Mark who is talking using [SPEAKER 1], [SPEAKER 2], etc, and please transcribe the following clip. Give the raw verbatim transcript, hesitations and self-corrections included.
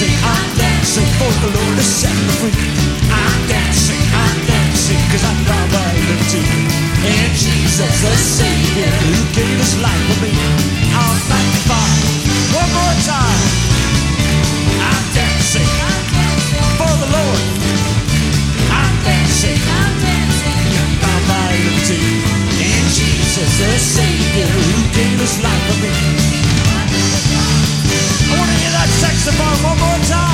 [SPEAKER 1] dancing, I'm dancing for the Lord to set me free. I'm dancing, I'm dancing, cause I found my liberty. And Jesus the Savior who gave his life for me. I'll magnify one more time. I'm dancing for the Lord. I'm dancing, I found my liberty. And Jesus the Savior who gave his life for me. I wanna hear that saxophone one more time.